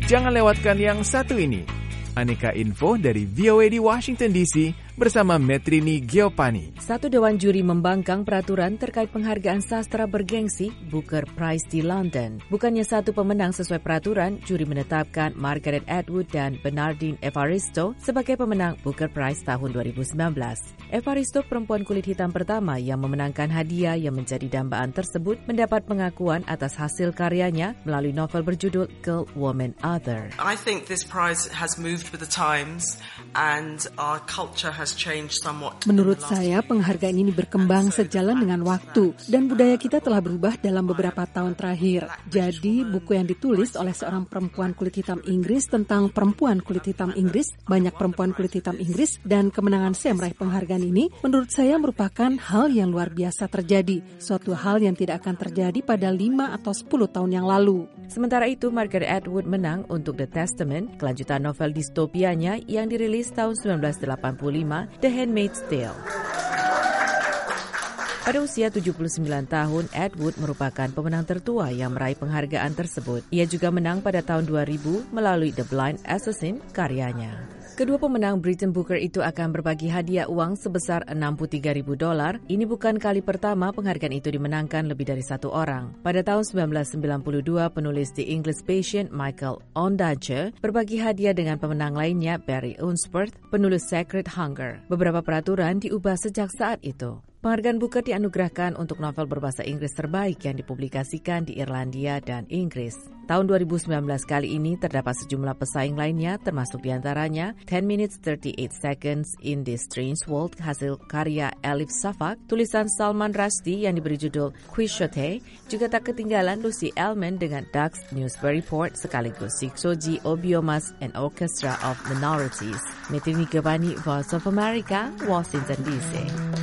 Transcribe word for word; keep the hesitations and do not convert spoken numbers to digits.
Jangan lewatkan yang satu ini. Aneka info dari V O A di Washington D C bersama Metrini Giopani. Satu dewan juri membangkang peraturan terkait penghargaan sastra bergengsi Booker Prize di London. Bukannya satu pemenang sesuai peraturan, juri menetapkan Margaret Atwood dan Bernardine Evaristo sebagai pemenang Booker Prize tahun dua ribu sembilan belas. Evaristo, perempuan kulit hitam pertama yang memenangkan hadiah yang menjadi dambaan tersebut, mendapat pengakuan atas hasil karyanya melalui novel berjudul Girl, Woman, Other. I think this prize has moved with the times and our culture has changed somewhat. Menurut saya, penghargaan ini berkembang sejalan dengan waktu dan budaya kita telah berubah dalam beberapa tahun terakhir. Jadi, buku yang ditulis oleh seorang perempuan kulit hitam Inggris tentang perempuan kulit hitam Inggris, banyak perempuan kulit hitam Inggris, dan kemenangan saya meraih penghargaan ini, menurut saya merupakan hal yang luar biasa terjadi, suatu hal yang tidak akan terjadi pada lima atau sepuluh tahun yang lalu. Sementara itu, Margaret Atwood menang untuk The Testament, kelanjutan novel distopianya yang dirilis tahun sembilan belas delapan puluh lima, The Handmaid's Tale. Pada usia tujuh puluh sembilan tahun, Atwood merupakan pemenang tertua yang meraih penghargaan tersebut. Ia juga menang pada tahun dua ribu melalui The Blind Assassin karyanya. Kedua pemenang Britain Booker itu akan berbagi hadiah uang sebesar enam puluh tiga ribu dolar. Ini bukan kali pertama penghargaan itu dimenangkan lebih dari satu orang. Pada tahun sembilan belas sembilan puluh dua, penulis The English Patient Michael Ondaatje berbagi hadiah dengan pemenang lainnya Barry Unsworth, penulis Sacred Hunger. Beberapa peraturan diubah sejak saat itu. Penghargaan Booker dianugerahkan untuk novel berbahasa Inggris terbaik yang dipublikasikan di Irlandia dan Inggris. Tahun dua ribu sembilan belas kali ini terdapat sejumlah pesaing lainnya, termasuk diantaranya ten minutes thirty-eight seconds in this strange world hasil karya Elif Shafak, tulisan Salman Rushdie yang diberi judul Quixote, juga tak ketinggalan Lucy Ellman dengan Ducks Newsbury Port sekaligus Siksoji Obiomas and Orchestra of Minorities. Metrini Giovanni, Voice of America, Washington D C.